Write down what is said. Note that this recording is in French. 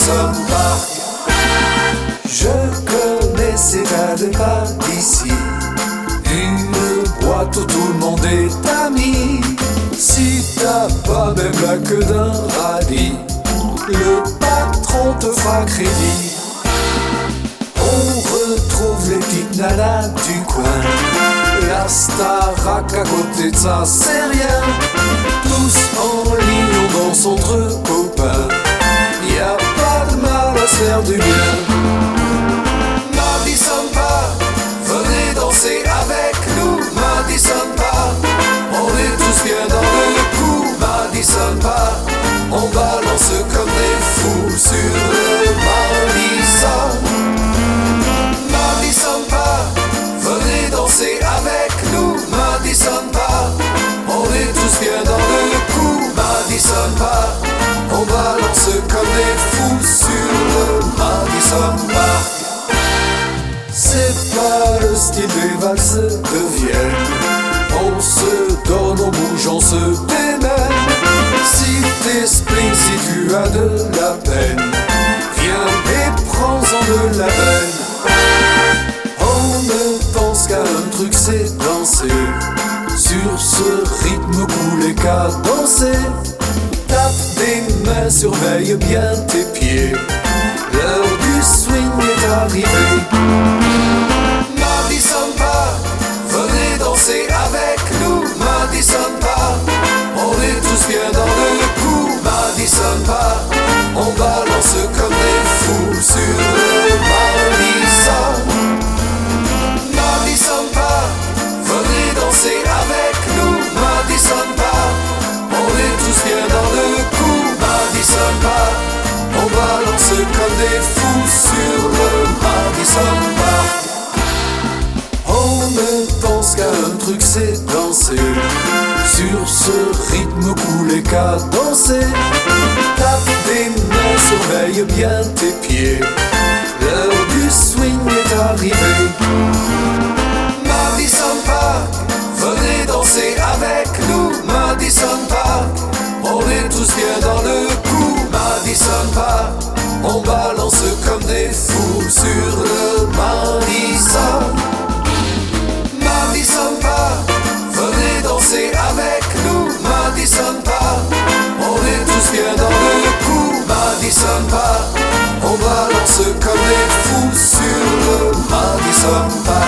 Madison Park. Je connais ces gars de pas d'ici, une boîte où tout le monde est ami. Si t'as pas même la queue d'un radis, le patron te fera crédit. On retrouve les petites nanas du coin, la Starac à côté de ça c'est rien. Tous en ligne on danse entre copains, y a pas de mal à se faire du bien. Madison Park, venez danser avec nous. Madison Park, on est tous bien dans le coup. Madison Park, on balance comme des fous sur le Madison. Madison Park, venez danser avec nous. Madison Park, on est tous bien dans le coup. Madison Park, on balance comme des fous sur le Madison Park. C'est pas le style des valses de Vienne, on se donne, on bouge, on se démène. Si t'es spleen, si tu as de la peine, viens et prends-en de la peine. On ne pense qu'à un truc, c'est danser. Sur ce rythme cool et cadencé, tape des mains, surveille bien tes pieds, l'heure du swing est arrivée. Madison Park, venez danser avec nous. Madison Park, on est tous bien dans le coup. Madison Park, on balance comme des fous sur le Madison. Madison Park, venez danser avec nous. Madison Park, on est tous bien dans le coup. Madison Park, on balance comme des fous sur le Madison Park. On ne pense qu'à un truc, c'est danser. Sur ce rythme cool et cadencé, tape des mains, surveille bien tes pieds, l'heure du swing est arrivée. Madison Park, venez danser avec nous. Madison Park, on est tous bien dans le coup. Madison Park, on balance comme des fous sur le Madison. Madison Park, venez danser avec nous. Madison Park, on est tous bien dans le coup. Madison Park, on balance comme des fous sur le Madison Park.